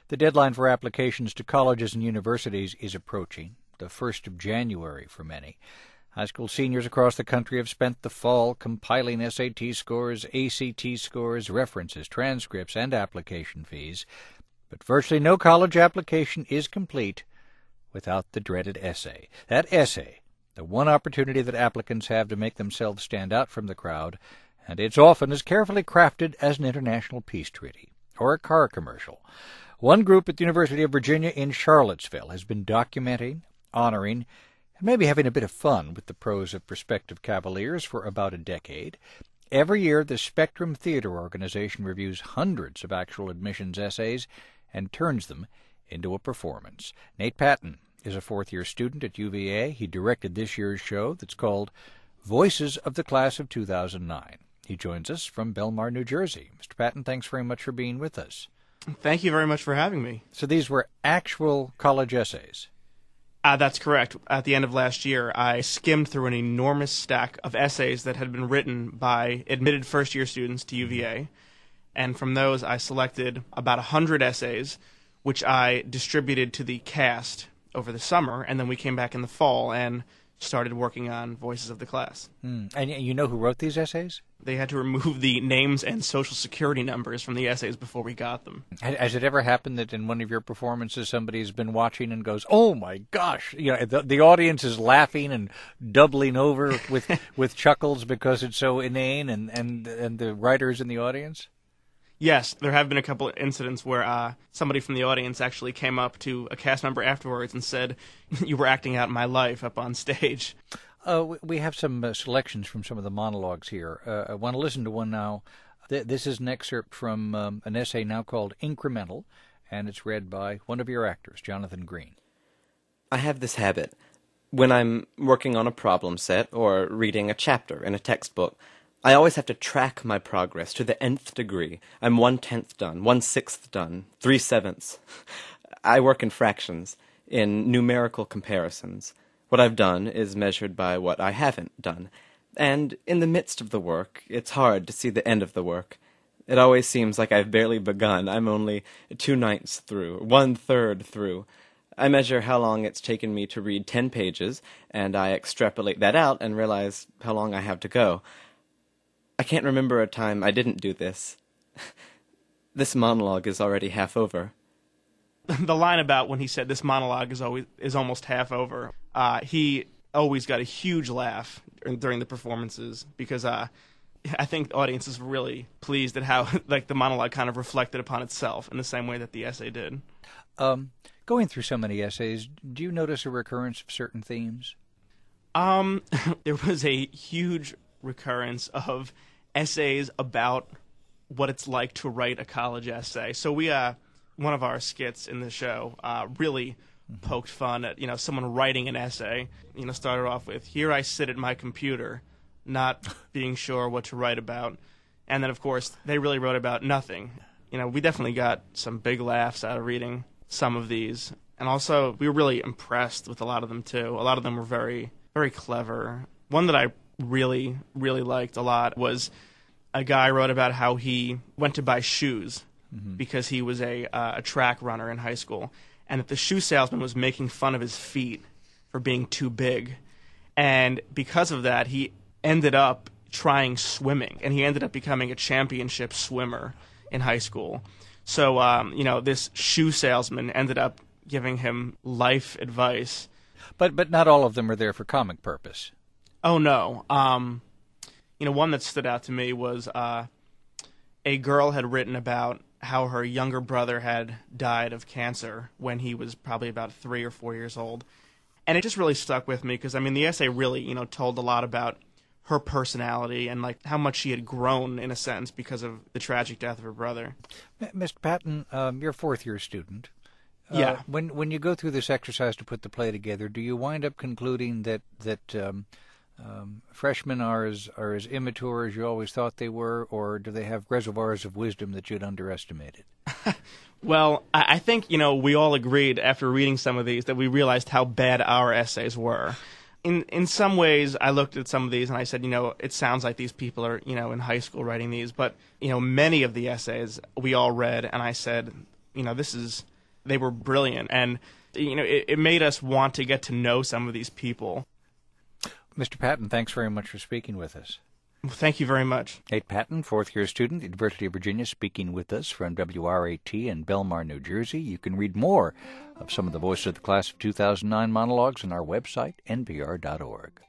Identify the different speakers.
Speaker 1: The deadline for applications to colleges and universities is approaching, the 1st of January for many. High school seniors across the country have spent the fall compiling SAT scores, ACT scores, references, transcripts, and application fees. But virtually no college application is complete without the dreaded essay. That essay, the one opportunity that applicants have to make themselves stand out from the crowd, and it's often as carefully crafted as an international peace treaty or a car commercial. One group at the University of Virginia in Charlottesville has been documenting, honoring, and maybe having a bit of fun with the prose of prospective cavaliers for about a decade. Every year, the Spectrum Theater Organization reviews hundreds of actual admissions essays and turns them into a performance. Nate Patton is a fourth-year student at UVA. He directed this year's show that's called Voices of the Class of 2009. He joins us from Belmar, New Jersey. Mr. Patton, thanks very much for being with us.
Speaker 2: Thank you very much for having me.
Speaker 1: So these were actual college essays?
Speaker 2: That's correct. At the end of last year, I skimmed through an enormous stack of essays that had been written by admitted first-year students to UVA, and from those I selected about 100 essays, which I distributed to the cast over the summer, and then we came back in the fall and started working on Voices of the Class.
Speaker 1: And you know who wrote these essays?
Speaker 2: They had to remove the names and social security numbers from the essays before we got them.
Speaker 1: Has it ever happened that in one of your performances somebody's been watching and goes, "Oh my gosh!" You know, the audience is laughing and doubling over with chuckles because it's so inane, and the writers in the audience?
Speaker 2: Yes, there have been a couple of incidents where somebody from the audience actually came up to a cast member afterwards and said, "You were acting out my life up on stage."
Speaker 1: We have some selections from some of the monologues here. I want to listen to one now. This is an excerpt from an essay now called Incremental, and it's read by one of your actors, Jonathan Green.
Speaker 3: I have this habit. When I'm working on a problem set or reading a chapter in a textbook, I always have to track my progress to the nth degree. I'm 1/10 done, 1/6 done, 3/7. I work in fractions, in numerical comparisons. What I've done is measured by what I haven't done. And in the midst of the work, it's hard to see the end of the work. It always seems like I've barely begun. I'm only 2/9 through, 1/3 through. I measure how long it's taken me to read 10 pages, and I extrapolate that out and realize how long I have to go. I can't remember a time I didn't do this. This monologue is already half over.
Speaker 2: The line about when he said this monologue is almost half over, he always got a huge laugh during the performances because I think audiences were really pleased at how the monologue kind of reflected upon itself in the same way that the essay did.
Speaker 1: Going through so many essays, do you notice a recurrence of certain themes?
Speaker 2: There was a huge recurrence of essays about what it's like to write a college essay. So one of our skits in the show really poked fun at someone writing an essay. Started off with, "Here I sit at my computer, not being sure what to write about," and then of course they really wrote about nothing. We definitely got some big laughs out of reading some of these, and also we were really impressed with a lot of them too. A lot of them were very, very clever. One that I really, really liked a lot was a guy wrote about how he went to buy shoes because he was a track runner in high school, and that the shoe salesman was making fun of his feet for being too big. And because of that, he ended up trying swimming, and he ended up becoming a championship swimmer in high school. So, this shoe salesman ended up giving him life advice.
Speaker 1: But not all of them are there for comic purpose.
Speaker 2: Oh, no. One that stood out to me was a girl had written about how her younger brother had died of cancer when he was probably about 3 or 4 years old. And it just really stuck with me because, the essay really, told a lot about her personality and, how much she had grown, in a sense, because of the tragic death of her brother.
Speaker 1: Mr. Patton, you're a fourth-year student.
Speaker 2: Yeah.
Speaker 1: When you go through this exercise to put the play together, do you wind up concluding that freshmen are as immature as you always thought they were, or do they have reservoirs of wisdom that you'd underestimated?
Speaker 2: Well, I think, we all agreed after reading some of these that we realized how bad our essays were. In some ways, I looked at some of these and I said, it sounds like these people are, in high school writing these. But, many of the essays we all read, and I said, this is they were brilliant. And, it made us want to get to know some of these people.
Speaker 1: Mr. Patton, thanks very much for speaking with us.
Speaker 2: Well, thank you very much.
Speaker 1: Nate Patton, fourth-year student, University of Virginia, speaking with us from WRAT in Belmar, New Jersey. You can read more of some of the voices of the class of 2009 monologues on our website, npr.org.